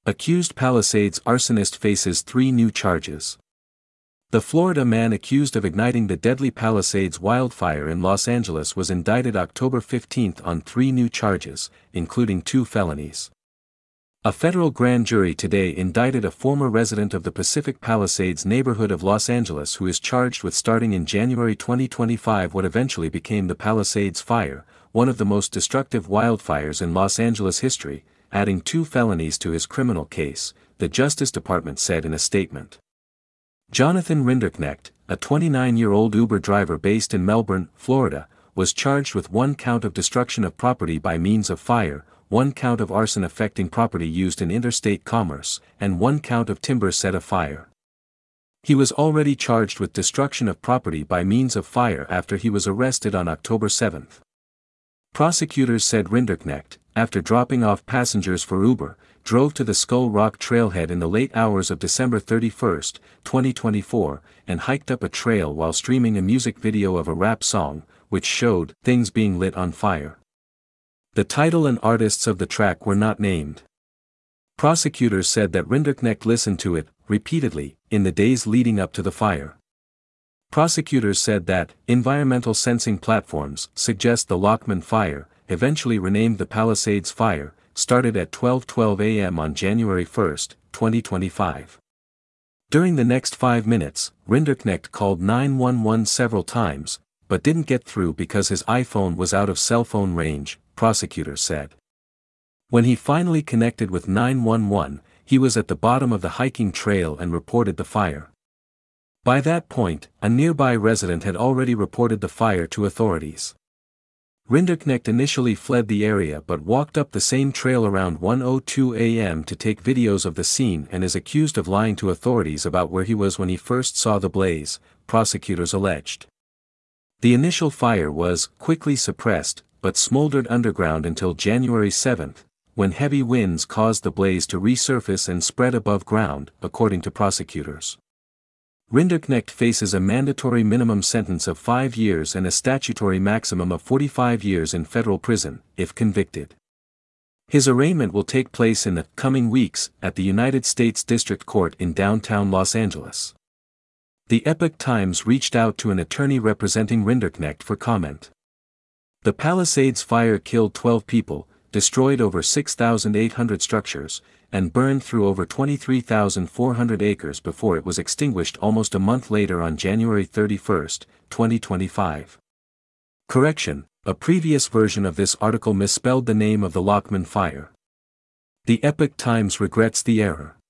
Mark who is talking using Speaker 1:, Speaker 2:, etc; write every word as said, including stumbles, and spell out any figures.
Speaker 1: Accused Palisades arsonist faces three new charges. The Florida man accused of igniting the deadly Palisades wildfire in Los Angeles was indicted October fifteenth on three new charges, including two felonies. A federal grand jury today indicted a former resident of the Pacific Palisades neighborhood of Los Angeles who is charged with starting in January twenty twenty-five what eventually became the Palisades Fire, one of the most destructive wildfires in Los Angeles history, adding two felonies to his criminal case, the Justice Department said in a statement. Jonathan Rinderknecht, a twenty-nine-year-old Uber driver based in Melbourne, Florida, was charged with one count of destruction of property by means of fire, one count of arson affecting property used in interstate commerce, and one count of timber set afire. He was already charged with destruction of property by means of fire after he was arrested on October seventh. Prosecutors said Rinderknecht, after dropping off passengers for Uber, drove to the Skull Rock trailhead in the late hours of December thirty-first, twenty twenty-four, and hiked up a trail while streaming a music video of a rap song, which showed things being lit on fire. The title and artists of the track were not named. Prosecutors said that Rinderknecht listened to it, repeatedly, in the days leading up to the fire. Prosecutors said that environmental sensing platforms suggest the Lockman Fire, eventually renamed the Palisades Fire, started at twelve twelve a m on January first, twenty twenty-five. During the next five minutes, Rinderknecht called nine one one several times, but didn't get through because his iPhone was out of cell phone range, prosecutors said. When he finally connected with nine one one, he was at the bottom of the hiking trail and reported the fire. By that point, a nearby resident had already reported the fire to authorities. Rinderknecht initially fled the area but walked up the same trail around one oh two a m to take videos of the scene and is accused of lying to authorities about where he was when he first saw the blaze, prosecutors alleged. The initial fire was quickly suppressed, but smoldered underground until January seventh, when heavy winds caused the blaze to resurface and spread above ground, according to prosecutors. Rinderknecht faces a mandatory minimum sentence of five years and a statutory maximum of forty-five years in federal prison, if convicted. His arraignment will take place in the coming weeks at the United States District Court in downtown Los Angeles. The Epoch Times reached out to an attorney representing Rinderknecht for comment. The Palisades Fire killed twelve people, destroyed over six thousand eight hundred structures, and burned through over twenty-three thousand four hundred acres before it was extinguished almost a month later on January thirty-first, twenty twenty-five. Correction, a previous version of this article misspelled the name of the Lockman Fire. The Epoch Times regrets the error.